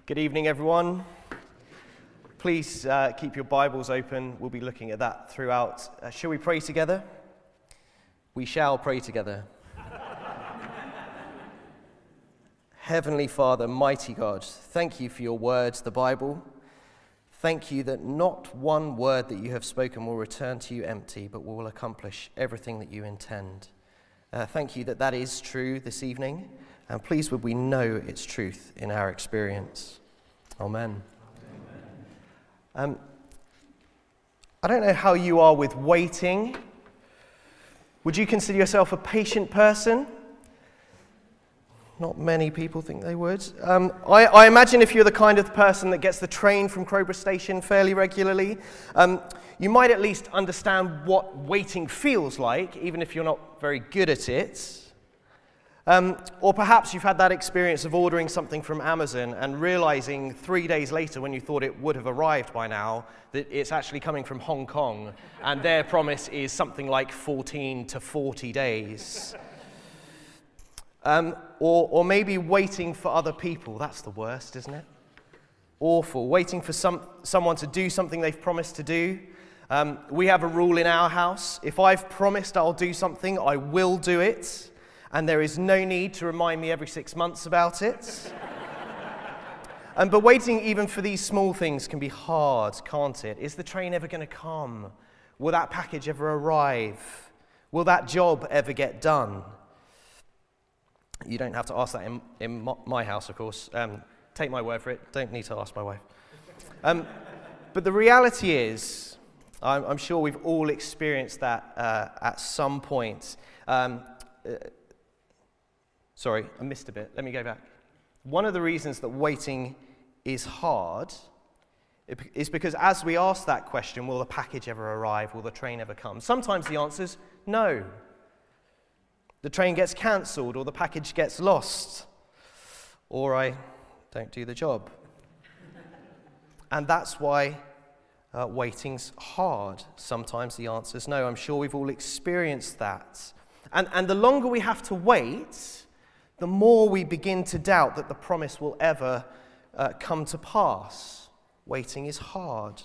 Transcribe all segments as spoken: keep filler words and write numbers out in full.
Good evening, everyone. Please uh, keep your Bibles open. We'll be looking at that throughout. Uh, shall we pray together? We shall pray together. Heavenly Father, mighty God, thank you for your words, the Bible. Thank you that not one word that you have spoken will return to you empty, but will accomplish everything that you intend. Uh, thank you that that is true this evening, and please would we know its truth in our experience. Amen. Um, I don't know how you are with waiting. Would you consider yourself a patient person? Not many people think they would. Um, I, I imagine if you're the kind of person that gets the train from Crowborough Station fairly regularly, um, you might at least understand what waiting feels like, even if you're not very good at it. Um, or perhaps you've had that experience of ordering something from Amazon and realizing three days later when you thought it would have arrived by now that it's actually coming from Hong Kong and their promise is something like fourteen to forty days. Um, or, or maybe waiting for other people. That's the worst, isn't it? Awful. Waiting for some, someone to do something they've promised to do. Um, we have a rule in our house. If I've promised I'll do something, I will do it. And there is no need to remind me every six months about it. um, but waiting even for these small things can be hard, can't it? Is the train ever going to come? Will that package ever arrive? Will that job ever get done? You don't have to ask that in, in my house, of course. Um, take my word for it. Don't need to ask my wife. Um, but the reality is, I'm, I'm sure we've all experienced that uh, at some point. Um, uh, sorry, I missed a bit. Let me go back. One of the reasons that waiting is hard is because as we ask that question, will the package ever arrive? Will the train ever come? Sometimes the answer is no. The train gets cancelled, or the package gets lost, or I don't do the job. And that's why uh, waiting's hard. Sometimes the answer is no. I'm sure we've all experienced that. And, and the longer we have to wait, the more we begin to doubt that the promise will ever uh, come to pass. Waiting is hard.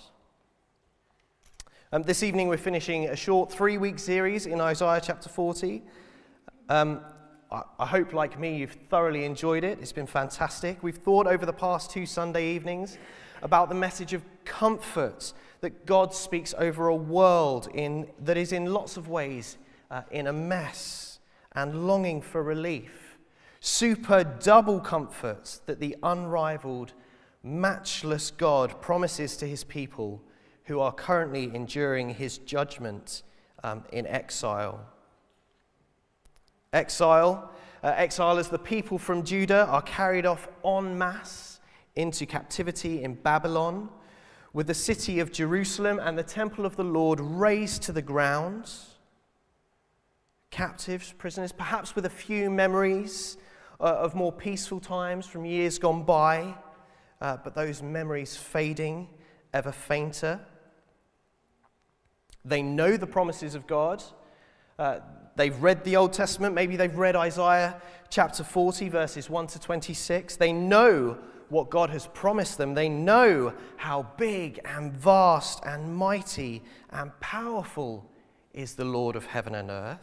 Um, this evening we're finishing a short three-week series in Isaiah chapter forty. Um, I, I hope, like me, you've thoroughly enjoyed it. It's been fantastic. We've thought over the past two Sunday evenings about the message of comfort that God speaks over a world in, that is in lots of ways uh, in a mess and longing for relief. Super double comfort that the unrivaled, matchless God promises to his people who are currently enduring his judgment um, in exile. Exile, uh, exile as the people from Judah are carried off en masse into captivity in Babylon, with the city of Jerusalem and the temple of the Lord razed to the ground. Captives, prisoners, perhaps with a few memories uh, of more peaceful times from years gone by, uh, but those memories fading ever fainter. They know the promises of God. Uh, they've read the Old Testament, maybe they've read Isaiah chapter forty, verses one to twenty-six. They know what God has promised them. They know how big and vast and mighty and powerful is the Lord of heaven and earth.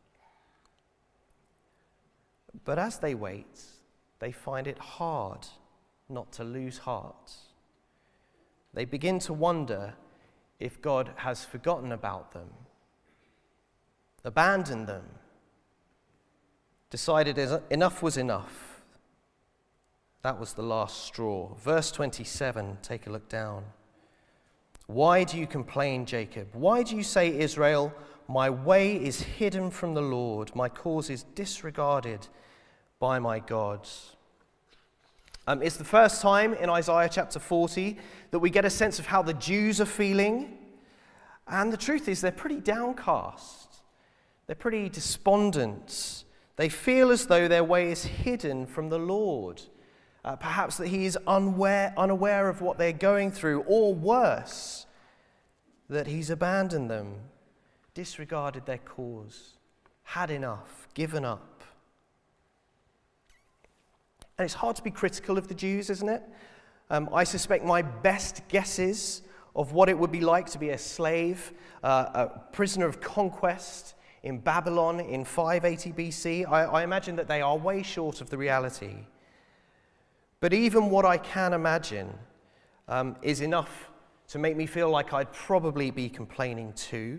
But as they wait, they find it hard not to lose heart. They begin to wonder if God has forgotten about them, abandoned them, decided enough was enough. That was the last straw. Verse twenty-seven, take a look down. Why do you complain, Jacob? Why do you say, Israel, my way is hidden from the Lord, my cause is disregarded by my God? Um, it's the first time in Isaiah chapter forty that we get a sense of how the Jews are feeling. And the truth is they're pretty downcast. They're pretty despondent. They feel as though their way is hidden from the Lord. Uh, perhaps that he is unaware, unaware of what they're going through, or worse, that he's abandoned them, disregarded their cause, had enough, given up. And it's hard to be critical of the Jews, isn't it? Um, I suspect my best guesses of what it would be like to be a slave, uh, a prisoner of conquest in Babylon in five eighty B C, I, I imagine that they are way short of the reality. But even what I can imagine um, is enough to make me feel like I'd probably be complaining too.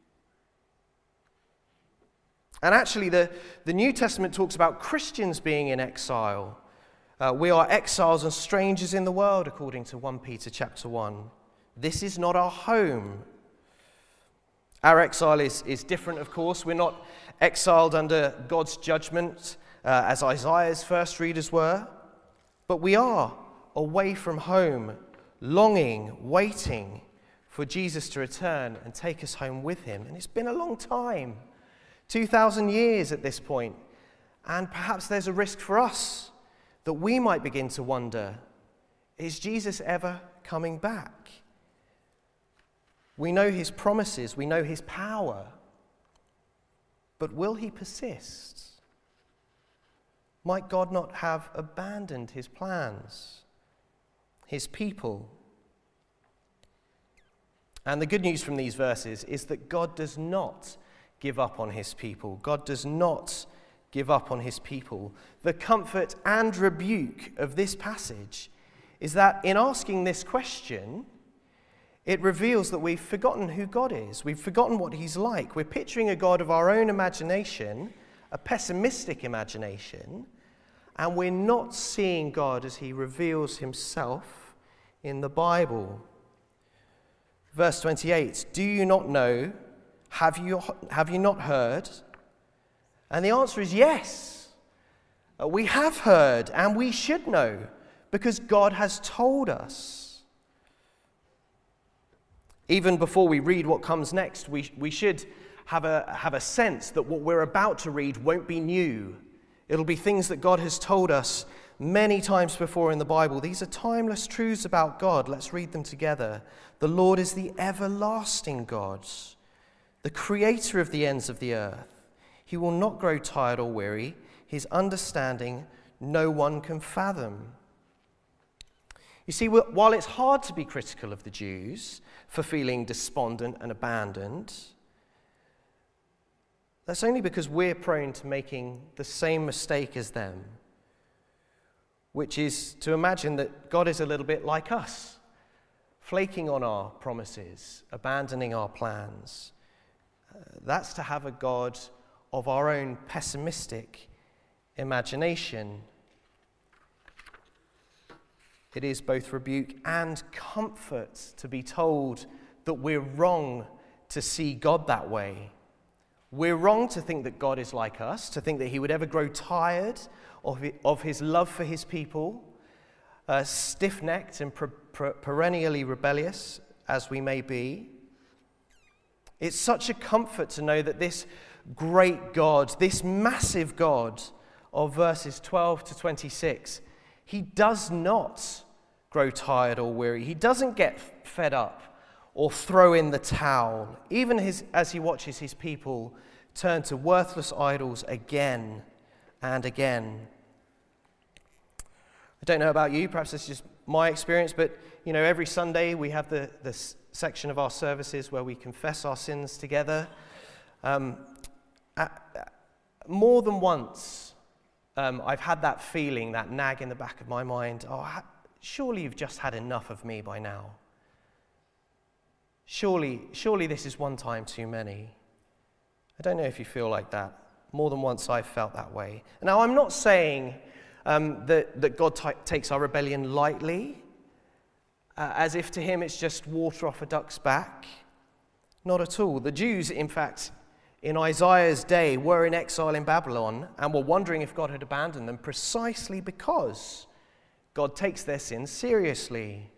And actually, the, the New Testament talks about Christians being in exile. Uh, we are exiles and strangers in the world, according to First Peter chapter one. This is not our home. Our exile is, is different, of course. We're not exiled under God's judgment, uh, as Isaiah's first readers were. But we are away from home, longing, waiting for Jesus to return and take us home with him. And it's been a long time. two thousand years at this point, and perhaps there's a risk for us that we might begin to wonder, is Jesus ever coming back? We know his promises, we know his power, but will he persist? Might God not have abandoned his plans, his people? And the good news from these verses is that God does not give up on his people. God does not give up on his people. The comfort and rebuke of this passage is that in asking this question, it reveals that we've forgotten who God is. We've forgotten what he's like. We're picturing a God of our own imagination, a pessimistic imagination, and we're not seeing God as he reveals himself in the Bible. Verse twenty-eight, do you not know? Have you, have you not heard? And the answer is yes. We have heard and we should know because God has told us. Even before we read what comes next, we, we should have a, have a sense that what we're about to read won't be new. It'll be things that God has told us many times before in the Bible. These are timeless truths about God. Let's read them together. The Lord is the everlasting God, the creator of the ends of the earth. He will not grow tired or weary. His understanding no one can fathom. You see, while it's hard to be critical of the Jews for feeling despondent and abandoned, that's only because we're prone to making the same mistake as them, which is to imagine that God is a little bit like us, flaking on our promises, abandoning our plans. Uh, that's to have a God of our own pessimistic imagination. It is both rebuke and comfort to be told that we're wrong to see God that way. We're wrong to think that God is like us, to think that he would ever grow tired of his love for his people, uh, stiff-necked and per- per- perennially rebellious as we may be. It's such a comfort to know that this great God, this massive God of verses twelve to twenty-six, he does not grow tired or weary. He doesn't get fed up or throw in the towel, even his, as he watches his people turn to worthless idols again and again. I don't know about you, perhaps it's just my experience, but you know, every Sunday we have the, the section of our services where we confess our sins together. Um, uh, more than once, um, I've had that feeling, that nag in the back of my mind, oh, ha- surely you've just had enough of me by now. Surely, surely this is one time too many. I don't know if you feel like that. More than once I've felt that way. Now, I'm not saying um, that, that God t- takes our rebellion lightly, uh, as if to him it's just water off a duck's back. Not at all. The Jews, in fact, in Isaiah's day, were in exile in Babylon and were wondering if God had abandoned them precisely because God takes their sins seriously.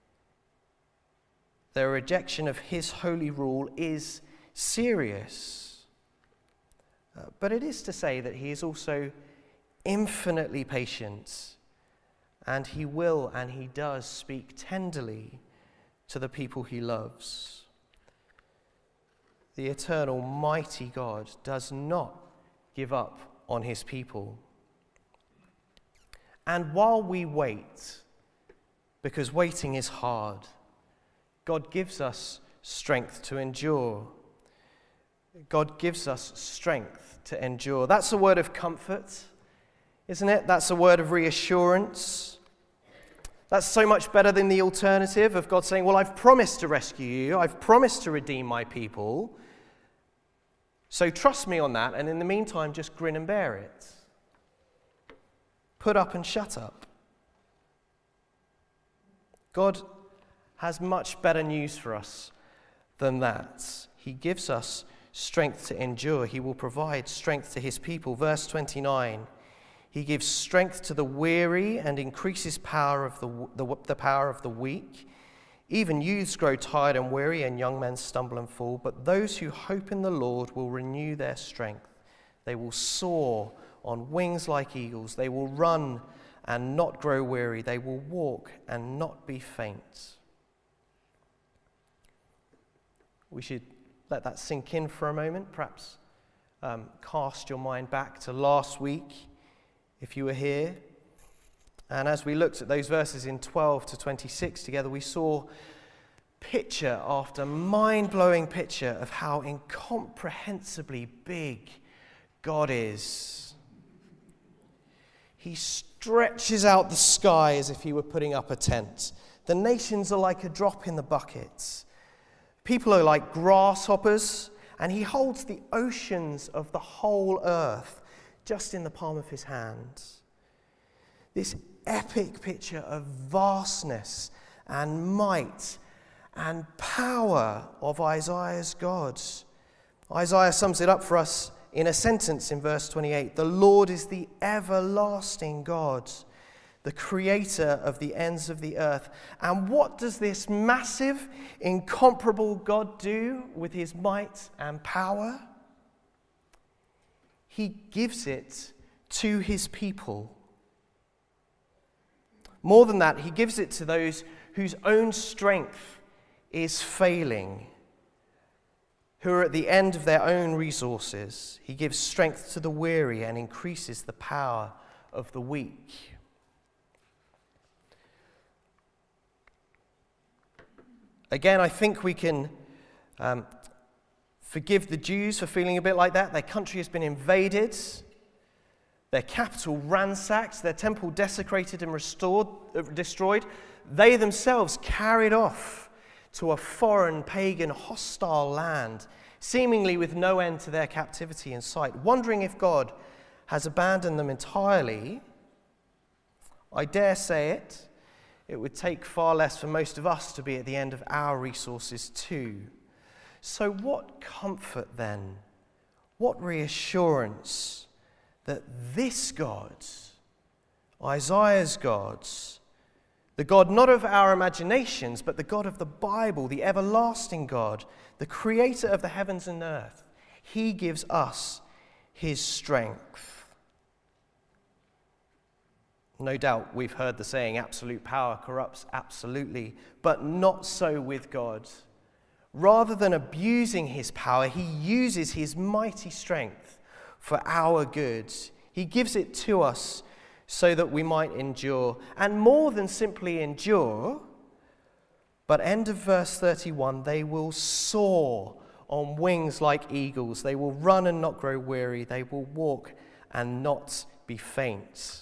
Their rejection of his holy rule is serious. Uh, but it is to say that he is also infinitely patient, and he will and he does speak tenderly to the people he loves. The eternal, mighty God does not give up on his people. And while we wait, because waiting is hard. God gives us strength to endure. God gives us strength to endure. That's a word of comfort, isn't it? That's a word of reassurance. That's so much better than the alternative of God saying, well, I've promised to rescue you. I've promised to redeem my people. So trust me on that, and in the meantime, just grin and bear it. Put up and shut up. God has much better news for us than that. He gives us strength to endure. He will provide strength to his people. Verse twenty-nine, he gives strength to the weary and increases power of the, the, the power of the weak. Even youths grow tired and weary, and young men stumble and fall. But those who hope in the Lord will renew their strength. They will soar on wings like eagles. They will run and not grow weary. They will walk and not be faint. We should let that sink in for a moment. Perhaps um, cast your mind back to last week, if you were here. And as we looked at those verses in twelve to twenty-six together, we saw picture after mind-blowing picture of how incomprehensibly big God is. He stretches out the sky as if he were putting up a tent. The nations are like a drop in the bucket. People are like grasshoppers, and he holds the oceans of the whole earth just in the palm of his hand. This epic picture of vastness and might and power of Isaiah's God. Isaiah sums it up for us in a sentence in verse twenty-eight. The Lord is the everlasting God, the creator of the ends of the earth. And what does this massive, incomparable God do with his might and power? He gives it to his people. More than that, he gives it to those whose own strength is failing, who are at the end of their own resources. He gives strength to the weary and increases the power of the weak. Again, I think we can um, forgive the Jews for feeling a bit like that. Their country has been invaded, their capital ransacked, their temple desecrated and restored, uh, destroyed. They themselves carried off to a foreign, pagan, hostile land, seemingly with no end to their captivity in sight, wondering if God has abandoned them entirely. I dare say it, it would take far less for most of us to be at the end of our resources too. So what comfort then, what reassurance that this God, Isaiah's God, the God not of our imaginations, but the God of the Bible, the everlasting God, the creator of the heavens and earth, he gives us his strength. No doubt we've heard the saying, absolute power corrupts absolutely, but not so with God. Rather than abusing his power, he uses his mighty strength for our good. He gives it to us so that we might endure. And more than simply endure, but end of verse thirty-one, they will soar on wings like eagles. They will run and not grow weary. They will walk and not be faint.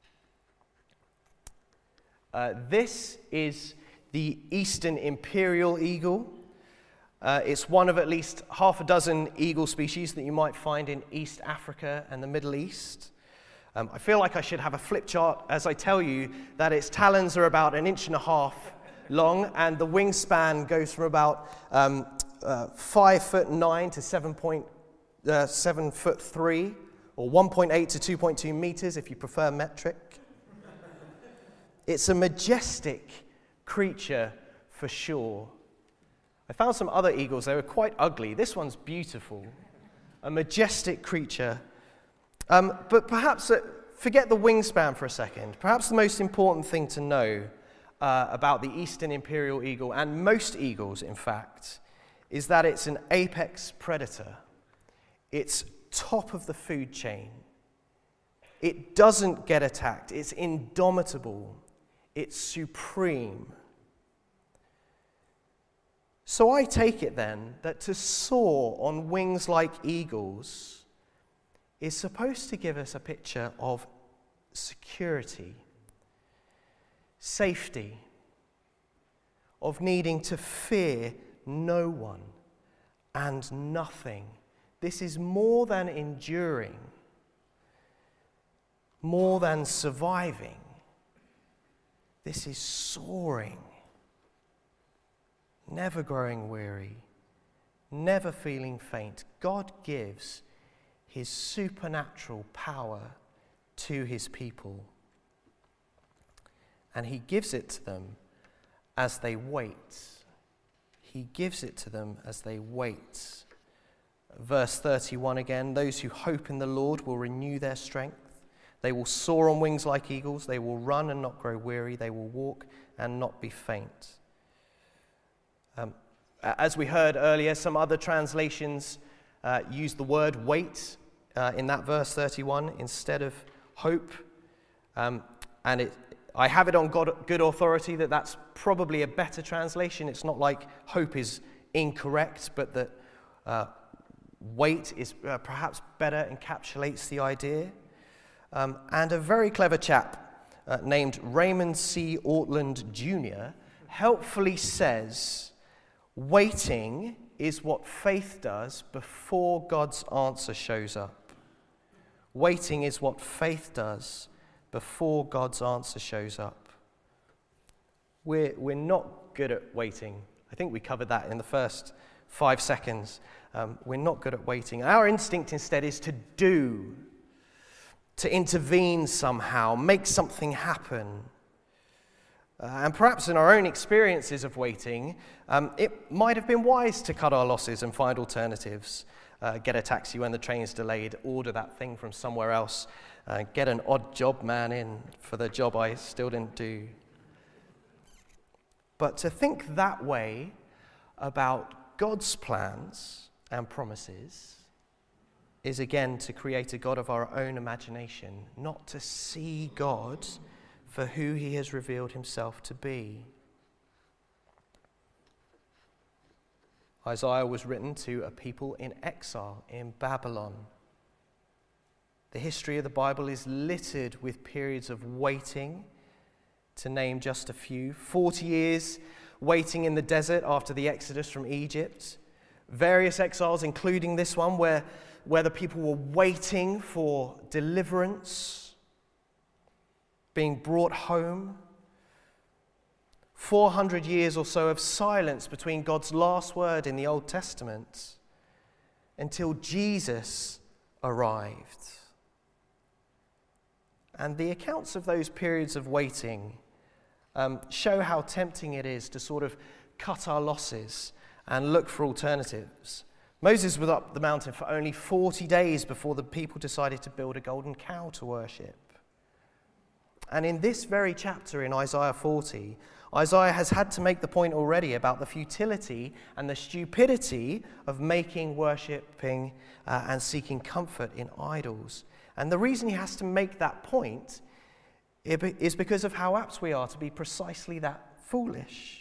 Uh, this is the Eastern Imperial Eagle. Uh, it's one of at least half a dozen eagle species that you might find in East Africa and the Middle East. Um, I feel like I should have a flip chart as I tell you that its talons are about an inch and a half long, and the wingspan goes from about um, uh, five foot nine to seven point uh, seven foot three, or one point eight to two point two meters if you prefer metric. It's a majestic creature for sure. I found some other eagles. They were quite ugly. This one's beautiful. A majestic creature. Um, but perhaps, uh, forget the wingspan for a second. Perhaps the most important thing to know uh, about the Eastern Imperial Eagle, and most eagles, in fact, is that it's an apex predator. It's top of the food chain. It doesn't get attacked. It's indomitable. It's supreme. So I take it then that to soar on wings like eagles is supposed to give us a picture of security, safety, of needing to fear no one and nothing. This is more than enduring, more than surviving. This is soaring, never growing weary, never feeling faint. God gives his supernatural power to his people, and he gives it to them as they wait. He gives it to them as they wait. Verse thirty-one again, those who hope in the Lord will renew their strength. They will soar on wings like eagles. They will run and not grow weary. They will walk and not be faint. Um, as we heard earlier, some other translations uh, use the word wait uh, in that verse thirty-one instead of hope. Um, and it I have it on God, good authority that that's probably a better translation. It's not like hope is incorrect, but that uh, wait is uh, perhaps better, encapsulates the idea. Um, and a very clever chap uh, named Raymond C. Ortland Junior helpfully says, waiting is what faith does before God's answer shows up. Waiting is what faith does before God's answer shows up. We're, we're not good at waiting. I think we covered that in the first five seconds. Um, we're not good at waiting. Our instinct instead is to do, to intervene somehow, make something happen. Uh, and perhaps in our own experiences of waiting, um, it might have been wise to cut our losses and find alternatives. Uh, get a taxi when the train's delayed, order that thing from somewhere else, uh, get an odd job man in for the job I still didn't do. But to think that way about God's plans and promises is again to create a God of our own imagination, not to see God for who he has revealed himself to be. Isaiah was written to a people in exile in Babylon. The history of the Bible is littered with periods of waiting, to name just a few. Forty years waiting in the desert after the exodus from Egypt. Various exiles, including this one, where, where the people were waiting for deliverance, being brought home. four hundred years or so of silence between God's last word in the Old Testament until Jesus arrived. And the accounts of those periods of waiting um, show how tempting it is to sort of cut our losses and look for alternatives. Moses was up the mountain for only forty days before the people decided to build a golden cow to worship. And in this very chapter in Isaiah forty, Isaiah has had to make the point already about the futility and the stupidity of making, worshipping, uh, and seeking comfort in idols. And the reason he has to make that point is because of how apt we are to be precisely that foolish.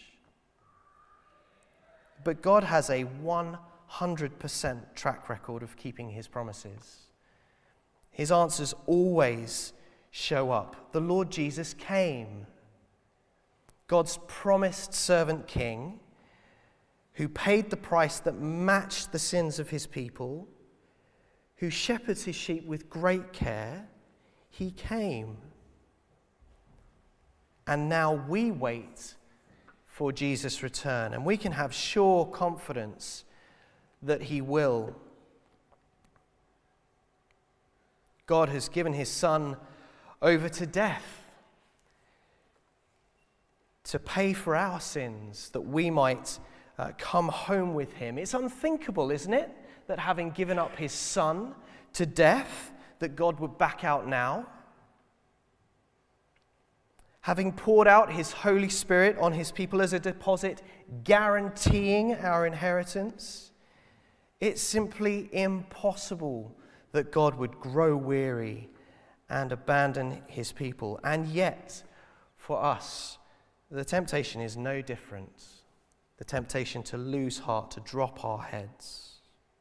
But God has a one hundred percent track record of keeping his promises. His answers always show up. The Lord Jesus came. God's promised servant king, who paid the price that matched the sins of his people, who shepherds his sheep with great care, he came. And now we wait for Jesus' return, and we can have sure confidence that he will. God has given his Son over to death to pay for our sins, that we might uh, come home with him. It's unthinkable, isn't it, that having given up his Son to death, that God would back out now. Having poured out his Holy Spirit on his people as a deposit, guaranteeing our inheritance, it's simply impossible that God would grow weary and abandon his people. And yet, for us, the temptation is no different. The temptation to lose heart, to drop our heads.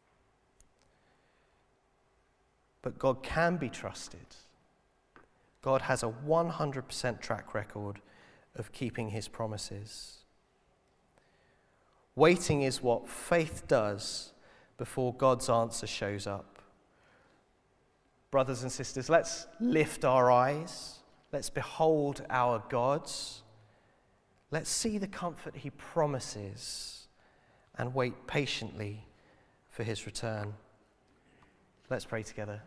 But God can be trusted. God has a one hundred percent track record of keeping his promises. Waiting is what faith does before God's answer shows up. Brothers and sisters, let's lift our eyes. Let's behold our God. Let's see the comfort he promises and wait patiently for his return. Let's pray together.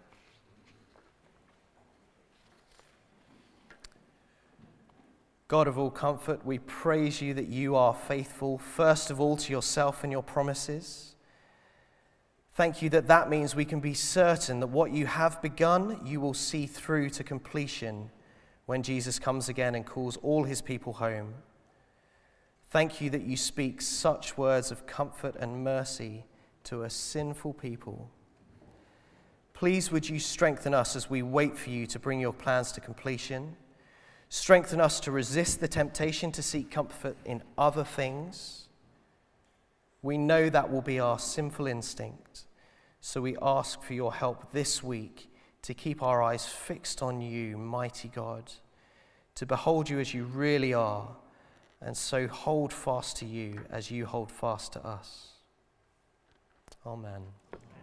God of all comfort, we praise you that you are faithful, first of all to yourself and your promises. Thank you that that means we can be certain that what you have begun, you will see through to completion when Jesus comes again and calls all his people home. Thank you that you speak such words of comfort and mercy to a sinful people. Please would you strengthen us as we wait for you to bring your plans to completion. Strengthen us to resist the temptation to seek comfort in other things. We know that will be our sinful instinct, so we ask for your help this week to keep our eyes fixed on you, mighty God, to behold you as you really are, and so hold fast to you as you hold fast to us. Amen.